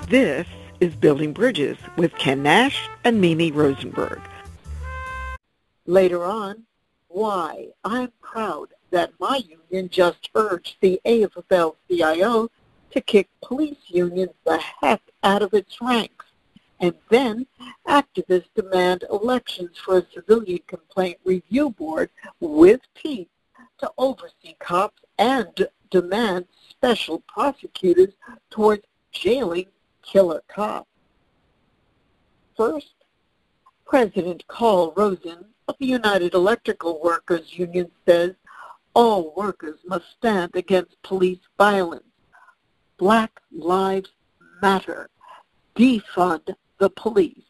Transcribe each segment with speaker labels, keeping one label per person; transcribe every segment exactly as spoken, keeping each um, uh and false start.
Speaker 1: This is Building Bridges with Ken Nash and Mimi Rosenberg. Later on, why I'm proud that my union just urged the A F L C I O to kick police unions the heck out of its ranks. And then activists demand elections for a civilian complaint review board with teeth to oversee cops and demand special prosecutors towards jailing killer cops. First, President Carl Rosen of the United Electrical Workers Union says all workers must stand against police violence. Black Lives Matter. Defund the police.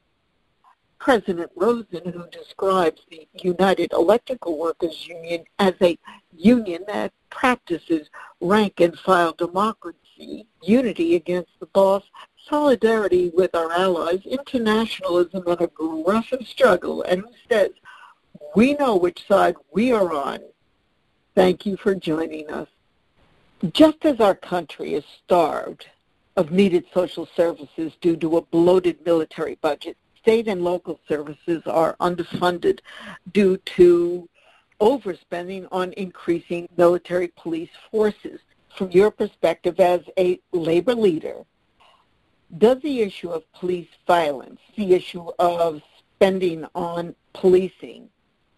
Speaker 1: President Rosen, who describes the United Electrical Workers Union as a union that practices rank-and-file democracy, unity against the boss, solidarity with our allies, internationalism, and aggressive struggle, and who says, we know which side we are on. Thank you for joining us. Just as our country is starved of needed social services due to a bloated military budget, state and local services are underfunded due to overspending on increasing military police forces. From your perspective as a labor leader, does the issue of police violence, the issue of spending on policing,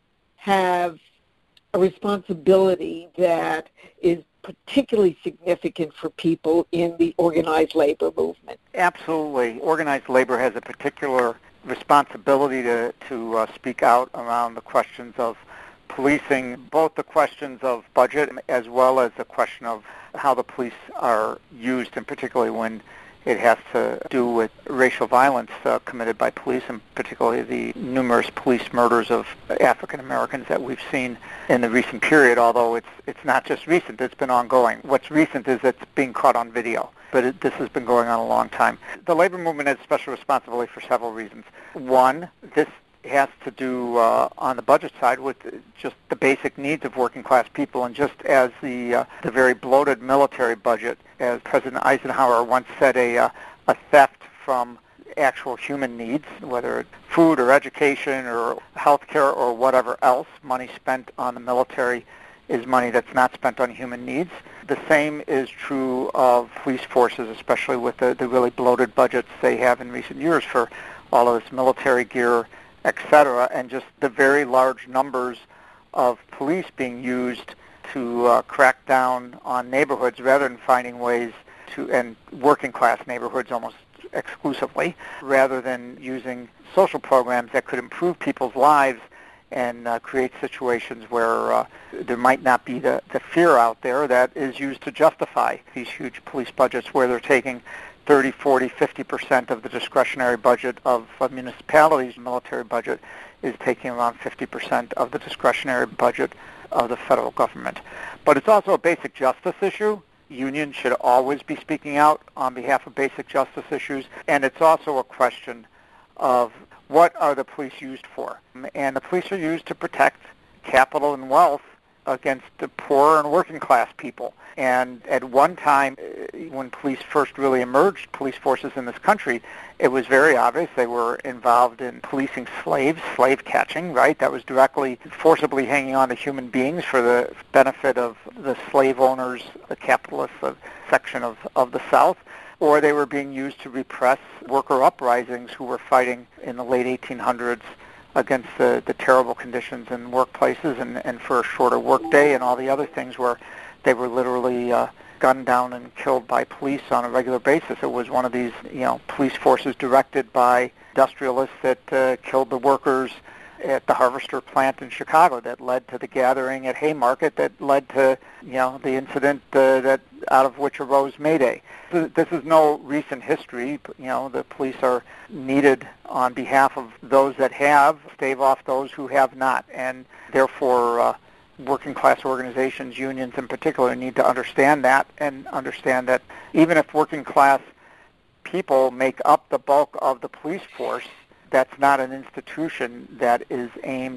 Speaker 1: have a responsibility that is particularly significant for people in the organized labor movement?
Speaker 2: Absolutely. Organized labor has a particular responsibility to, to uh, speak out around the questions of policing, both the questions of budget as well as the question of how the police are used, and particularly when it has to do with racial violence uh, committed by police, and particularly the numerous police murders of African Americans that we've seen in the recent period, although it's it's not just recent, it's been ongoing. What's recent is it's being caught on video, but it, this has been going on a long time. The labor movement has special responsibility for several reasons. One, this has to do uh, on the budget side with just the basic needs of working class people, and just as the uh, the very bloated military budget, as President Eisenhower once said, a uh, a theft from actual human needs, whether it's food or education or health care or whatever else. Money spent on the military is money that's not spent on human needs. The same is true of police forces, especially with the, the really bloated budgets they have in recent years for all of this military gear, et cetera, and just the very large numbers of police being used to uh, crack down on neighborhoods rather than finding ways to, and working class neighborhoods almost exclusively, rather than using social programs that could improve people's lives and uh, create situations where uh, there might not be the, the fear out there that is used to justify these huge police budgets, where they're taking thirty, forty, fifty percent of the discretionary budget of a municipality's military budget is taking around fifty percent of the discretionary budget of the federal government. But it's also a basic justice issue. Unions should always be speaking out on behalf of basic justice issues, and it's also a question of what are the police used for. And the police are used to protect capital and wealth against the poor and working class people. And at one time, when police first really emerged, police forces in this country, it was very obvious they were involved in policing slaves, slave catching, right? That was directly, forcibly hanging on to human beings for the benefit of the slave owners, the capitalists of section of, of the South. Or they were being used to repress worker uprisings who were fighting in the late eighteen hundreds against the, the terrible conditions in workplaces and, and for a shorter workday and all the other things where they were literally uh, gunned down and killed by police on a regular basis. It was one of these, you know, police forces directed by industrialists that uh, killed the workers at the Harvester plant in Chicago that led to the gathering at Haymarket that led to, you know, the incident uh, that out of which arose May Day. This is no recent history. You know, the police are needed on behalf of those that have, stave off those who have not, and therefore uh, working class organizations, unions in particular, need to understand that and understand that even if working class people make up the bulk of the police force, that's not an institution that is aimed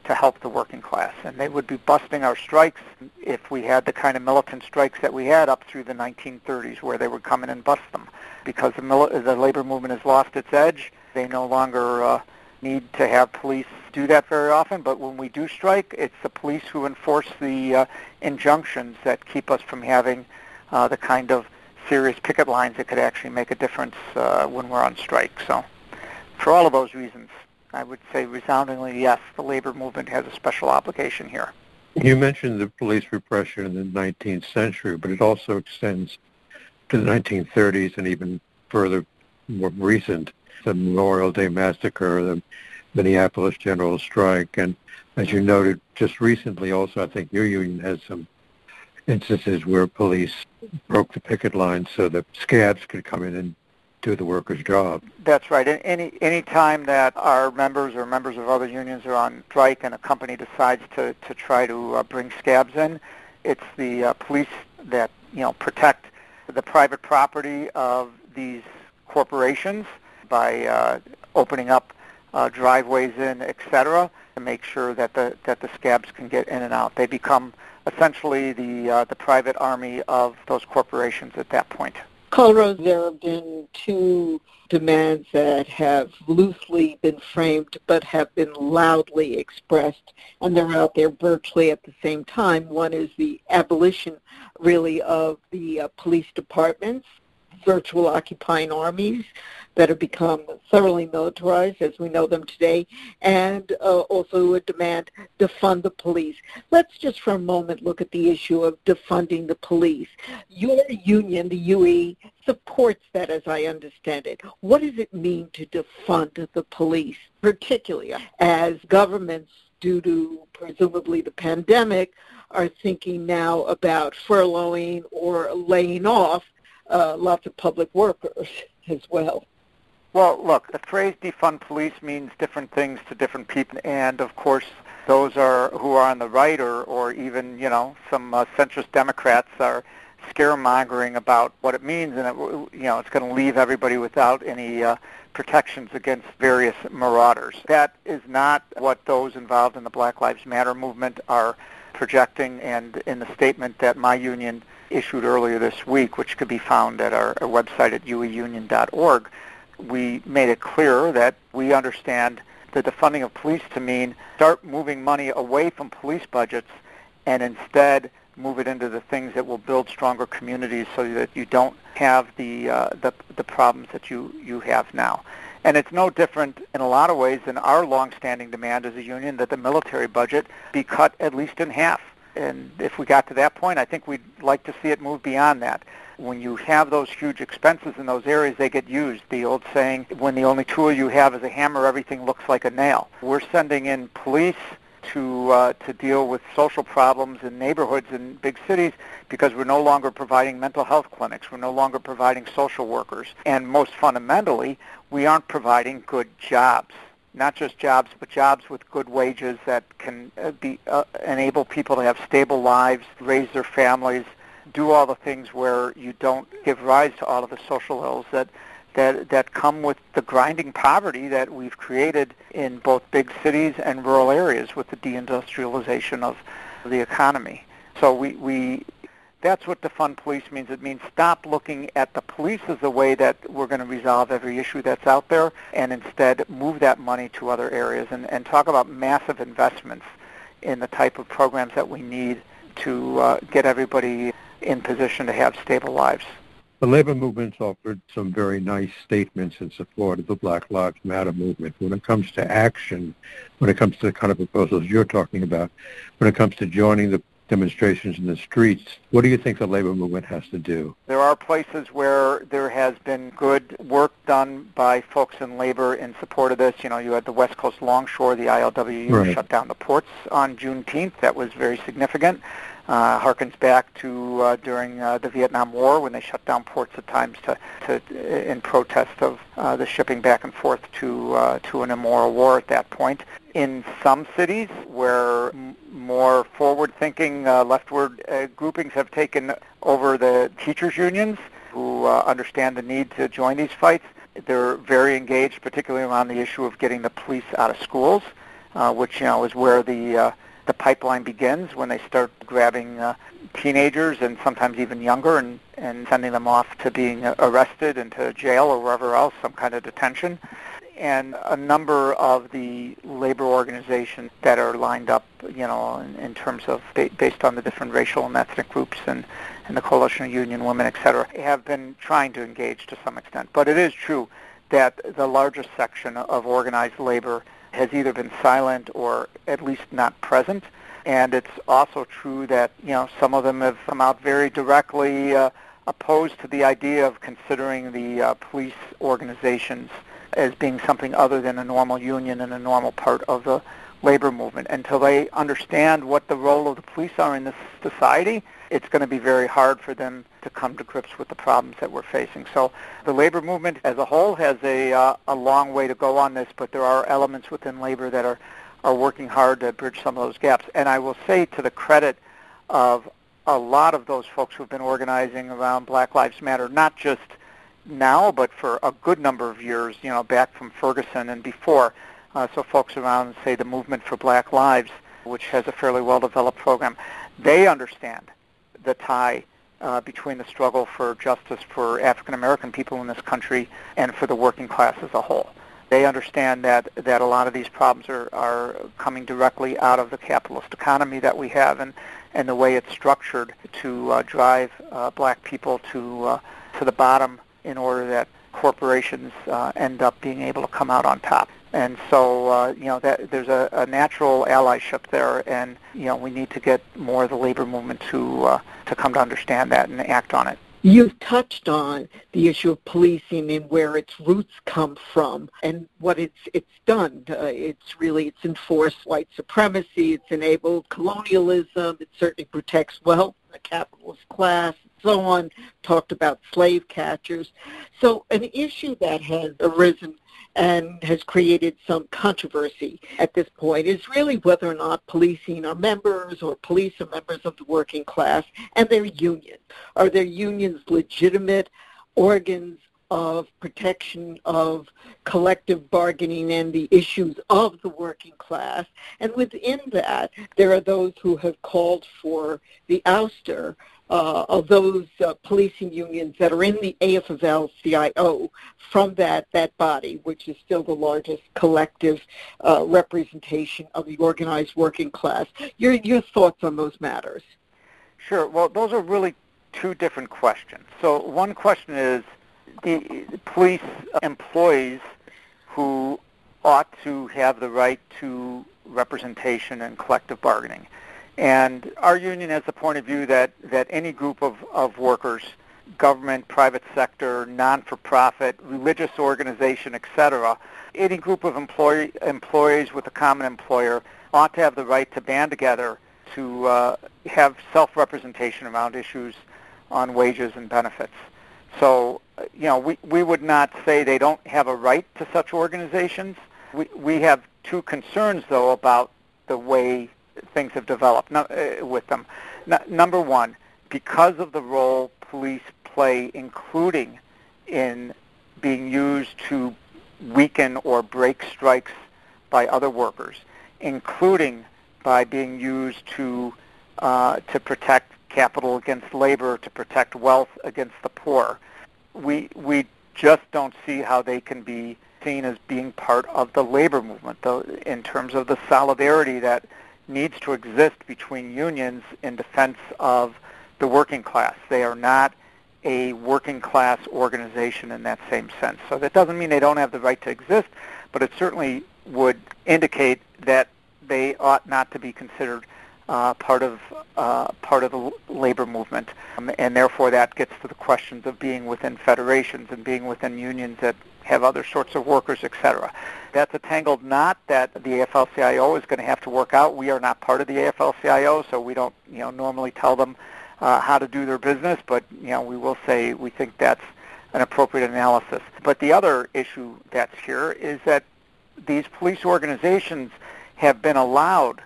Speaker 2: to help the working class. And they would be busting our strikes if we had the kind of militant strikes that we had up through the nineteen thirties, where they would come in and bust them. Because the, mili- the labor movement has lost its edge, they no longer uh, need to have police do that very often. But when we do strike, it's the police who enforce the uh, injunctions that keep us from having uh, the kind of serious picket lines that could actually make a difference uh, when we're on strike. So for all of those reasons, I would say resoundingly yes, the labor movement has a special obligation here.
Speaker 3: You mentioned the police repression in the nineteenth century, but it also extends to the nineteen thirties and even further, more recent, the Memorial Day Massacre, the Minneapolis General Strike, and as you noted just recently also, I think your union has some instances where police broke the picket line so that scabs could come in and do the workers' job.
Speaker 2: That's right. Any any time that our members or members of other unions are on strike and a company decides to, to try to uh, bring scabs in, it's the uh, police that, you know, protect the private property of these corporations by uh, opening up uh, driveways in, et cetera, to make sure that the that the scabs can get in and out. They become essentially the uh, the private army of those corporations at that point.
Speaker 1: Carl Rosen, there have been two demands that have loosely been framed but have been loudly expressed, and they're out there virtually at the same time. One is the abolition, really, of the uh, police departments, virtual occupying armies that have become thoroughly militarized as we know them today, and uh, also a demand to defund the police. Let's just for a moment look at the issue of defunding the police. Your union, the U E, supports that as I understand it. What does it mean to defund the police, particularly as governments, due to presumably the pandemic, are thinking now about furloughing or laying off uh, lots of public workers as well?
Speaker 2: Well, look, the phrase defund police means different things to different people, and of course those are who are on the right or, or even, you know, some uh, centrist Democrats are scaremongering about what it means, and it, you know, it's going to leave everybody without any uh, protections against various marauders. That is not what those involved in the Black Lives Matter movement are projecting, and in the statement that my union issued earlier this week, which could be found at our, our website at u e union dot org, we made it clear that we understand the defunding of police to mean start moving money away from police budgets and instead move it into the things that will build stronger communities so that you don't have the uh, the, the problems that you, you have now. And it's no different in a lot of ways than our longstanding demand as a union that the military budget be cut at least in half. And if we got to that point, I think we'd like to see it move beyond that. When you have those huge expenses in those areas, they get used. The old saying, when the only tool you have is a hammer, everything looks like a nail. We're sending in police to uh, to deal with social problems in neighborhoods in big cities because we're no longer providing mental health clinics. We're no longer providing social workers. And most fundamentally, we aren't providing good jobs. Not just jobs, but jobs with good wages that can uh, be uh, enable people to have stable lives, raise their families, do all the things where you don't give rise to all of the social ills that, that, that come with the grinding poverty that we've created in both big cities and rural areas with the deindustrialization of the economy. So we, we that's what defund police means. It means stop looking at the police as the way that we're going to resolve every issue that's out there and instead move that money to other areas and, and talk about massive investments in the type of programs that we need to uh, get everybody in position to have stable lives.
Speaker 3: The labor movement's offered some very nice statements in support of the Black Lives Matter movement. When it comes to action, when it comes to the kind of proposals you're talking about, when it comes to joining the demonstrations in the streets, what do you think the labor movement has to do?
Speaker 2: There are places where there has been good work done by folks in labor in support of this. You know, you had the West Coast Longshore, the I L W U right. shut down the ports on Juneteenth. That was very significant. Uh, harkens back to uh, during uh, the Vietnam War when they shut down ports at times to, to in protest of uh, the shipping back and forth to uh, to an immoral war at that point. In some cities where m- more forward-thinking uh, leftward uh, groupings have taken over the teachers' unions who uh, understand the need to join these fights, they're very engaged, particularly around the issue of getting the police out of schools. uh, which, you know, is where the uh, the pipeline begins when they start grabbing uh, teenagers and sometimes even younger and, and sending them off to being arrested and to jail or wherever else, some kind of detention. And a number of the labor organizations that are lined up, you know, in, in terms of ba- based on the different racial and ethnic groups and, and the Coalition of Union Women, et cetera, have been trying to engage to some extent. But it is true that the largest section of organized labor has either been silent or at least not present. And it's also true that, you know, some of them have come out very directly uh, opposed to the idea of considering the uh, police organizations as being something other than a normal union and a normal part of the labor movement. Until they understand what the role of the police are in this society, it's going to be very hard for them to come to grips with the problems that we're facing. So the labor movement as a whole has a, uh, a long way to go on this, but there are elements within labor that are, are working hard to bridge some of those gaps. And I will say, to the credit of a lot of those folks who've been organizing around Black Lives Matter, not just now, but for a good number of years, you know, back from Ferguson and before. Uh, so folks around, say, the Movement for Black Lives, which has a fairly well-developed program, they understand the tie uh, between the struggle for justice for African-American people in this country and for the working class as a whole. They understand that, that a lot of these problems are, are coming directly out of the capitalist economy that we have and, and the way it's structured to uh, drive uh, black people to uh, to the bottom in order that corporations uh, end up being able to come out on top. And so, uh, you know, that, there's a, a natural allyship there, and, you know, we need to get more of the labor movement to uh, to come to understand that and act on it.
Speaker 1: You've touched on the issue of policing and where its roots come from and what it's it's done. Uh, it's really, it's enforced white supremacy, it's enabled colonialism, it certainly protects wealth, the capitalist class, so on, talked about slave catchers. So an issue that has arisen and has created some controversy at this point is really whether or not policing are members or police are members of the working class and their union. Are their unions legitimate organs of protection of collective bargaining and the issues of the working class? And within that, there are those who have called for the ouster Uh, of those uh, policing unions that are in the A F L C I O from that, that body, which is still the largest collective uh, representation of the organized working class. Your, your thoughts on those matters?
Speaker 2: Sure. Well, those are really two different questions. So one question is the police employees who ought to have the right to representation and collective bargaining. And our union has the point of view that, that any group of, of workers, government, private sector, non-for-profit, religious organization, et cetera, any group of employee, employees with a common employer ought to have the right to band together to uh, have self-representation around issues on wages and benefits. So, you know, we, we would not say they don't have a right to such organizations. We, we have two concerns, though, about the way things have developed no, uh, with them. No, number one, because of the role police play, including in being used to weaken or break strikes by other workers, including by being used to uh, to protect capital against labor, to protect wealth against the poor, we we just don't see how they can be seen as being part of the labor movement, though, in terms of the solidarity that needs to exist between unions in defense of the working class. They are not a working class organization in that same sense. So that doesn't mean they don't have the right to exist, but it certainly would indicate that they ought not to be considered uh, part of uh, part of the labor movement. Um, and therefore that gets to the questions of being within federations and being within unions that have other sorts of workers, et cetera. That's a tangled knot that the A F L C I O is going to have to work out. We are not part of the A F L C I O, so we don't, you know, normally tell them uh, how to do their business, but, you know, we will say we think that's an appropriate analysis. But the other issue that's here is that these police organizations have been allowed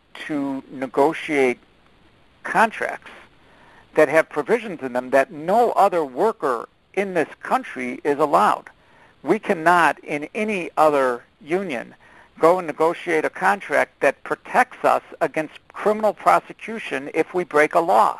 Speaker 2: to negotiate contracts that have provisions in them that no other worker in this country is allowed. We cannot, in any other union, go and negotiate a contract that protects us against criminal prosecution if we break a law.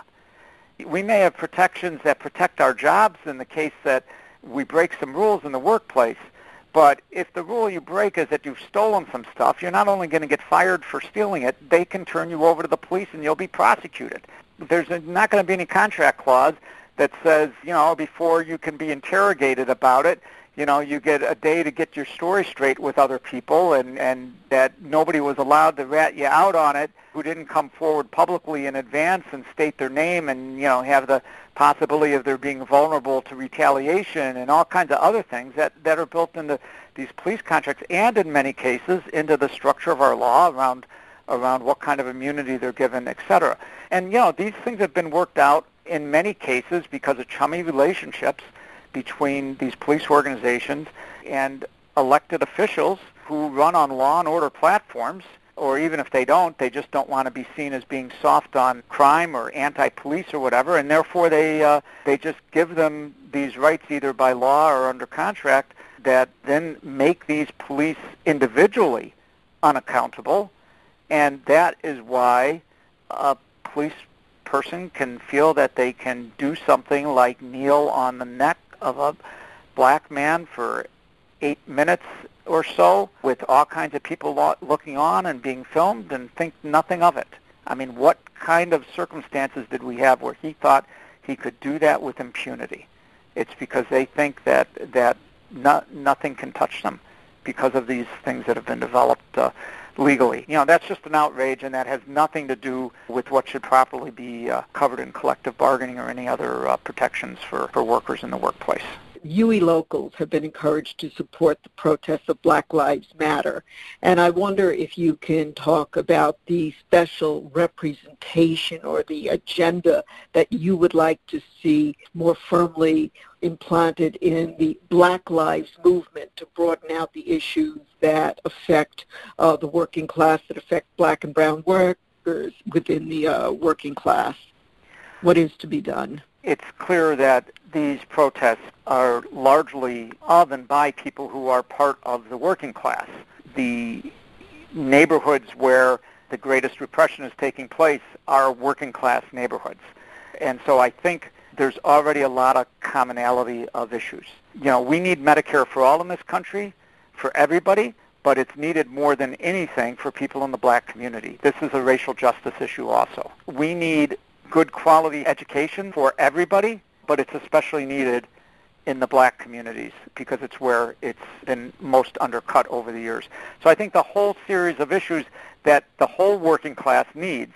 Speaker 2: We may have protections that protect our jobs in the case that we break some rules in the workplace, but if the rule you break is that you've stolen some stuff, you're not only going to get fired for stealing it, they can turn you over to the police and you'll be prosecuted. There's not going to be any contract clause that says, you know, before you can be interrogated about it, you know, you get a day to get your story straight with other people, and, and that nobody was allowed to rat you out on it who didn't come forward publicly in advance and state their name and, you know, have the possibility of their being vulnerable to retaliation and all kinds of other things that, that are built into these police contracts and in many cases into the structure of our law around around what kind of immunity they're given, et cetera. And, you know, these things have been worked out in many cases because of chummy relationships between these police organizations and elected officials who run on law and order platforms, or even if they don't, they just don't want to be seen as being soft on crime or anti-police or whatever, and therefore they uh, they just give them these rights either by law or under contract that then make these police individually unaccountable, and that is why a police person can feel that they can do something like kneel on the neck of a black man for eight minutes or so with all kinds of people lo- looking on and being filmed and think nothing of it. I mean, what kind of circumstances did we have where he thought he could do that with impunity? It's because they think that, that no, nothing can touch them because of these things that have been developed uh, legally. You know, that's just an outrage, and that has nothing to do with what should properly be uh, covered in collective bargaining or any other uh, protections for, for workers in the workplace.
Speaker 1: U E locals have been encouraged to support the protests of Black Lives Matter, and I wonder if you can talk about the special representation or the agenda that you would like to see more firmly implanted in the Black Lives movement to broaden out the issues that affect uh, the working class, that affect black and brown workers within the uh, working class. What is to be done?
Speaker 2: It's clear that these protests are largely of and by people who are part of the working class. The neighborhoods where the greatest repression is taking place are working class neighborhoods. And so I think there's already a lot of commonality of issues. You know, we need Medicare for all in this country, for everybody, but it's needed more than anything for people in the black community. This is a racial justice issue also. We need good quality education for everybody, but it's especially needed in the black communities because it's where it's been most undercut over the years. So I think the whole series of issues that the whole working class needs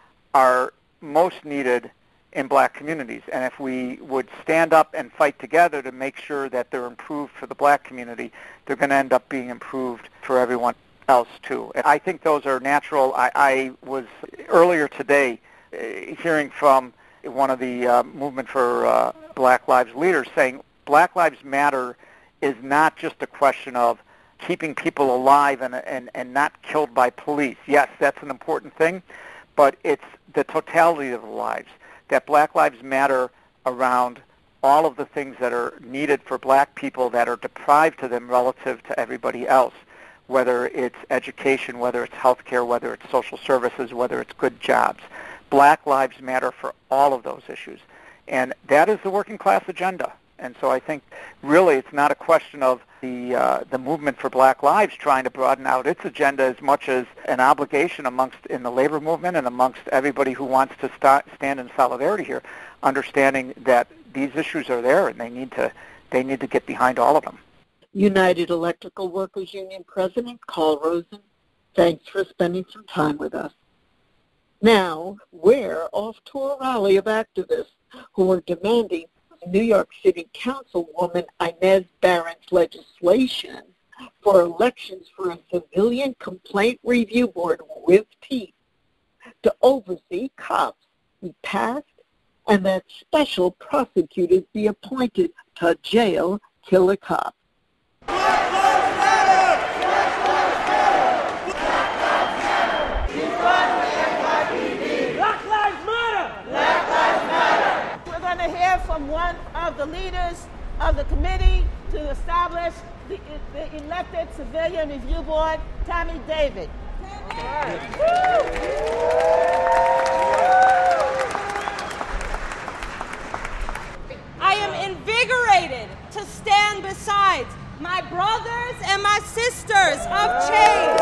Speaker 2: are most needed in black communities. And if we would stand up and fight together to make sure that they're improved for the black community, they're going to end up being improved for everyone else too. And I think those are natural. I, I was earlier today uh, hearing from one of the uh, Movement for uh, Black Lives leaders saying Black Lives Matter is not just a question of keeping people alive and, and, and not killed by police. Yes, that's an important thing, but it's the totality of the lives. That Black Lives Matter around all of the things that are needed for black people that are deprived to them relative to everybody else, whether it's education, whether it's healthcare, whether it's social services, whether it's good jobs. Black Lives Matter for all of those issues. And that is the working class agenda. And so I think really it's not a question of the uh, the movement for black lives trying to broaden out its agenda as much as an obligation amongst in the labor movement and amongst everybody who wants to start, stand in solidarity here, understanding that these issues are there and they need to they need to get behind all of them.
Speaker 1: United Electrical Workers Union President Carl Rosen, thanks for spending some time with us. Now, we're off to a rally of activists who are demanding New York City Councilwoman Inez Barron's legislation for elections for a civilian complaint review board with teeth to oversee cops be passed and that special prosecutors be appointed to jail killer cops.
Speaker 4: Black Lives Matter! Black Lives Matter! Black Lives Matter! We're going to hear from one of the leaders of the committee
Speaker 5: to establish the, the elected Civilian Review Board, Tammy David.
Speaker 6: I am invigorated to stand beside my brothers and my sisters of change.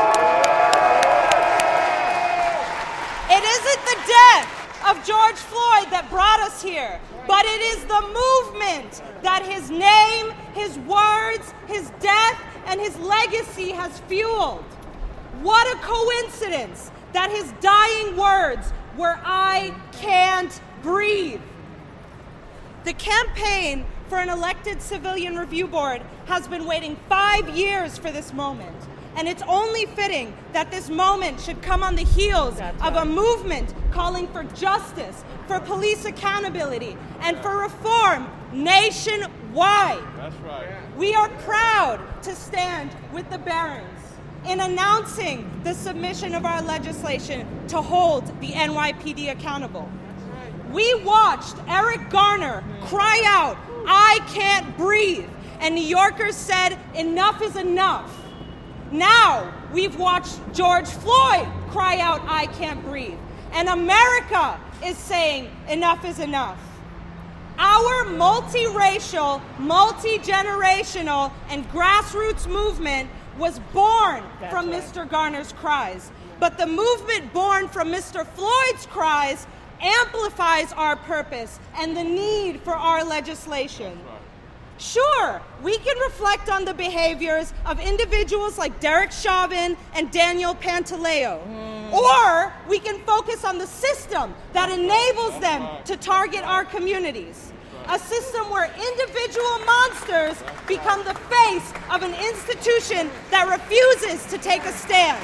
Speaker 6: It isn't the death of George Floyd that brought us here, but it is the movement that his name, his words, his death, and his legacy has fueled. What a coincidence that his dying words were, "I can't breathe." The campaign for an elected Civilian Review Board has been waiting five years for this moment. And it's only fitting that this moment should come on the heels That's of right. a movement calling for justice, for police accountability, and for reform nationwide.
Speaker 4: That's right.
Speaker 6: We are proud to stand with the Barons in announcing the submission of our legislation to hold the N Y P D accountable. We watched Eric Garner cry out, "I can't breathe," and New Yorkers said, "Enough is enough." Now we've watched George Floyd cry out, "I can't breathe," and America is saying, "Enough is enough." Our multiracial, multi-generational, and grassroots movement was born That's from right. Mister Garner's cries, but the movement born from Mister Floyd's cries amplifies our purpose and the need for our legislation. Sure, we can reflect on the behaviors of individuals like Derek Chauvin and Daniel Pantaleo, mm. or we can focus on the system that enables them to target our communities. A system where individual monsters become the face of an institution that refuses to take a stand.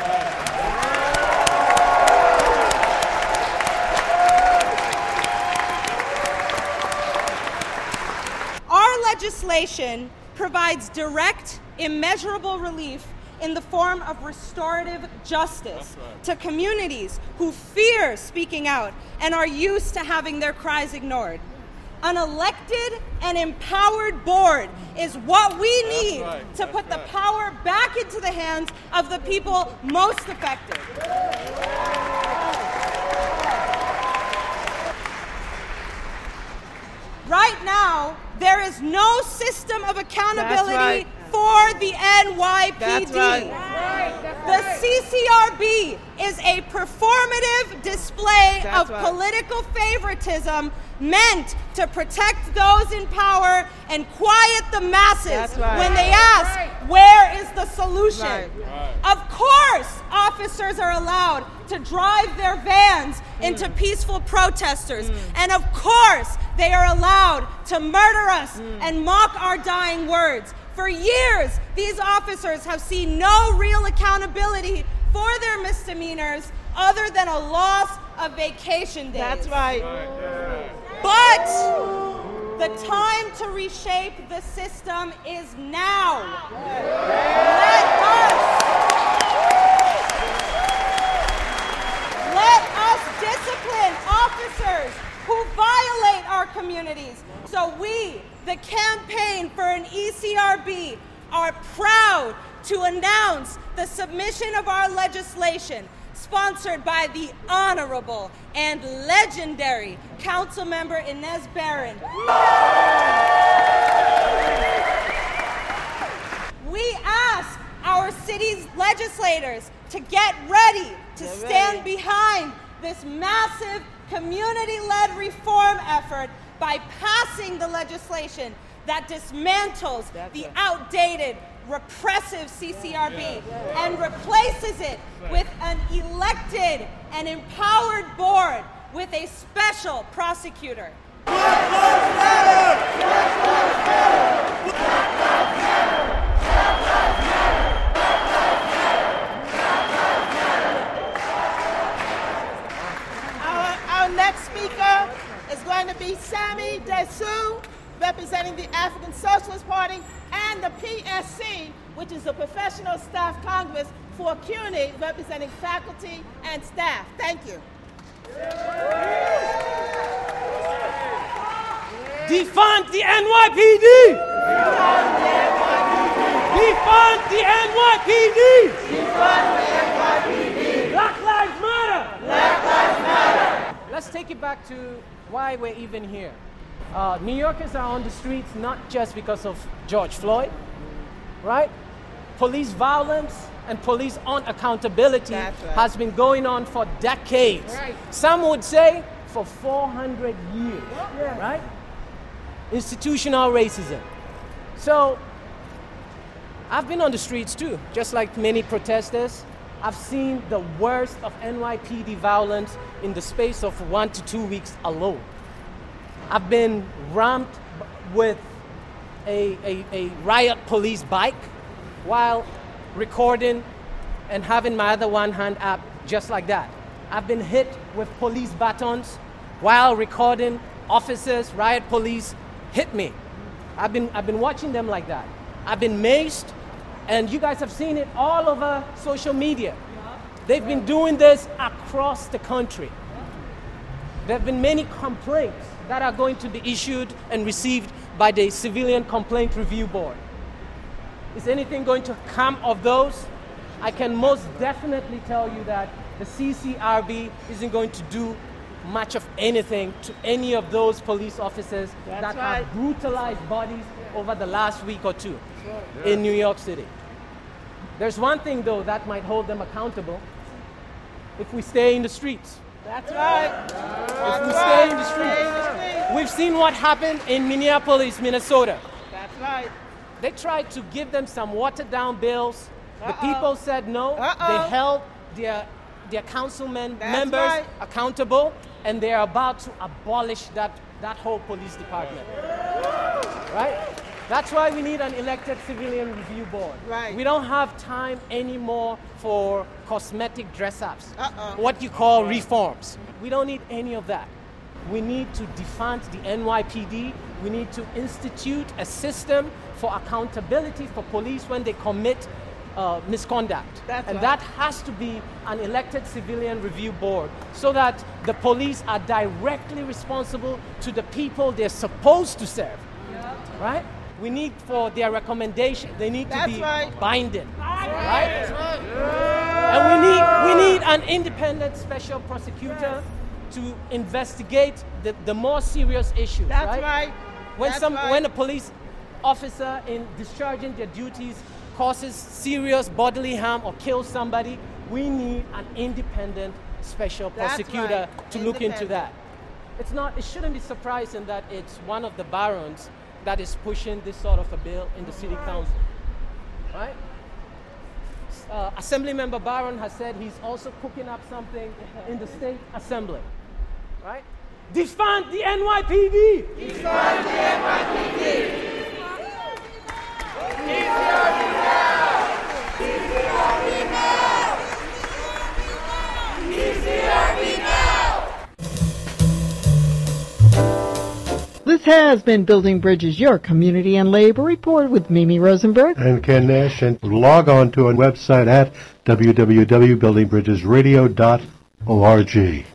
Speaker 6: Our legislation provides direct, immeasurable relief in the form of restorative justice right. to communities who fear speaking out and are used to having their cries ignored. An elected and empowered board is what we need right. to That's put right. the power back into the hands of the people most affected. Right now, there is no system of accountability right. for the N Y P D.
Speaker 5: That's right. That's
Speaker 6: the
Speaker 5: right.
Speaker 6: C C R B is a performative display
Speaker 5: That's
Speaker 6: of
Speaker 5: right.
Speaker 6: political favoritism meant to protect those in power and quiet the masses
Speaker 5: right.
Speaker 6: when they ask, right. where is the solution?
Speaker 5: Right.
Speaker 4: Right.
Speaker 6: Of course, officers are allowed to drive their vans mm. into peaceful protesters. Mm. And of course, they are allowed to murder us mm. and mock our dying words. For years, these officers have seen no real accountability for their misdemeanors other than a loss of vacation days.
Speaker 5: That's right.
Speaker 4: right.
Speaker 6: But the time to reshape the system is now. Let us, let us discipline officers who violate our communities. So we, the Campaign for an E C R B, are proud to announce the submission of our legislation, sponsored by the honorable and legendary Councilmember Inez Barron. We ask our city's legislators to get ready to
Speaker 5: get
Speaker 6: stand
Speaker 5: ready.
Speaker 6: behind this massive community-led reform effort by passing the legislation that dismantles
Speaker 5: That's
Speaker 6: the
Speaker 5: right.
Speaker 6: outdated, repressive C C R B
Speaker 4: Yeah.
Speaker 6: and replaces it with an elected and empowered board with a special prosecutor.
Speaker 4: Black Lives Matter! Black Lives Matter! Black Lives Matter!
Speaker 5: Our, our next speaker is going to be Sammy Dessou, representing the African Socialist Party and the P S C, which is the Professional Staff Congress for C U N Y, representing faculty and staff. Thank you.
Speaker 4: Defund the N Y P D!
Speaker 7: Defund the N Y P D! Defund the N Y P D! Black Lives Matter! Black Lives Matter! Let's take it back to why we're even here. Uh, New Yorkers are on the streets not just because of George Floyd, right? Police violence and police unaccountability right. has been going on for decades. Right. Some would say for four hundred years, yeah. right? Institutional racism. So, I've been on the streets too, just like many protesters. I've seen the worst of N Y P D violence in the space of one to two weeks alone. I've been rammed with a, a, a riot police bike while recording and having my other one hand up just like that. I've been hit with police batons while recording officers, riot police hit me. I've been, I've been watching them like that. I've been maced, and you guys have seen it all over social media. They've been doing this across the country. There have been many complaints that are going to be issued and received by the Civilian Complaint Review Board. Is anything going to come of those? I can most definitely tell you that the C C R B isn't going to do much of anything to any of those police officers That's that right. have brutalized bodies over the last week or two yeah. in New York City. There's one thing, though, that might hold them accountable if we stay in the streets.
Speaker 5: That's right.
Speaker 7: If we stay in the streets. We've seen what happened in Minneapolis, Minnesota.
Speaker 5: That's right.
Speaker 7: They tried to give them some watered-down bills.
Speaker 5: Uh-oh.
Speaker 7: The people said no.
Speaker 5: Uh-oh.
Speaker 7: They held their, their councilmen
Speaker 5: That's
Speaker 7: members
Speaker 5: right.
Speaker 7: accountable, and they're about to abolish that, that whole police department. Right? That's why we need an elected civilian review board.
Speaker 5: Right.
Speaker 7: We don't have time anymore for cosmetic dress-ups,
Speaker 5: Uh-oh.
Speaker 7: what you call reforms. We don't need any of that. We need to defund the N Y P D. We need to institute a system for accountability for police when they commit uh, misconduct.
Speaker 5: That's
Speaker 7: and
Speaker 5: right.
Speaker 7: that has to be an elected civilian review board so that the police are directly responsible to the people they're supposed to serve. Yeah. Right? We need for their recommendation, they need
Speaker 5: That's
Speaker 7: to be
Speaker 5: right.
Speaker 7: binding.
Speaker 5: Right?
Speaker 7: Right?
Speaker 5: right.
Speaker 7: And we need we need an independent special prosecutor to investigate the, the more serious issues.
Speaker 5: That's
Speaker 7: right.
Speaker 5: right.
Speaker 7: When
Speaker 5: That's
Speaker 7: some
Speaker 5: right.
Speaker 7: when a police officer in discharging their duties causes serious bodily harm or kills somebody, we need an independent special
Speaker 5: That's
Speaker 7: prosecutor
Speaker 5: right.
Speaker 7: to look into that. It's not. It shouldn't be surprising that it's one of the barons that is pushing this sort of a bill in the city council, right? Uh, Assemblymember Barron has said he's also cooking up something in the state assembly, right? Defund the N Y P D!
Speaker 4: Defund the N Y P D! D C R B now! D C R B now! D C R B now!
Speaker 1: This has been Building Bridges, your community and labor report with Mimi Rosenberg
Speaker 3: and Ken Nash. And log on to our website at w w w dot building bridges radio dot org.